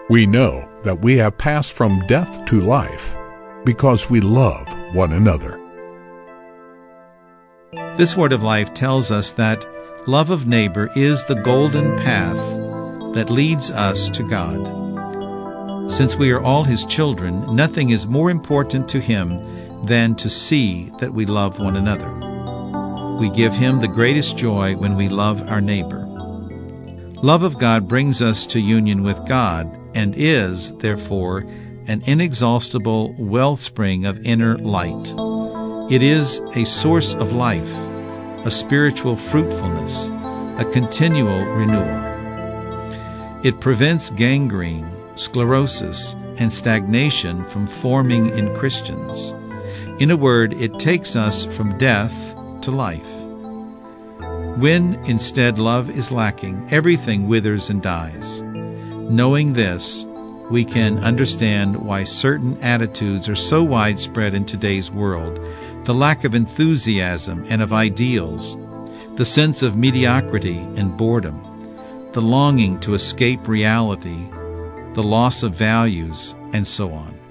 We know that we have passed from death to life because we love one another. This word of life tells us that love of neighbor is the golden path that leads us to God. Since we are all His children, nothing is more important to Him than to see that we love one another. We give Him the greatest joy when we love our neighbor. Love of God brings us to union with God and is, therefore, an inexhaustible wellspring of inner light. It is a source of life, a spiritual fruitfulness, a continual renewal. It prevents gangrene, sclerosis, and stagnation from forming in Christians. In a word, it takes us from death to life. When, instead, love is lacking, everything withers and dies. Knowing this, we can understand why certain attitudes are so widespread in today's world: the lack of enthusiasm and of ideals, the sense of mediocrity and boredom, the longing to escape reality, the loss of values, and so on.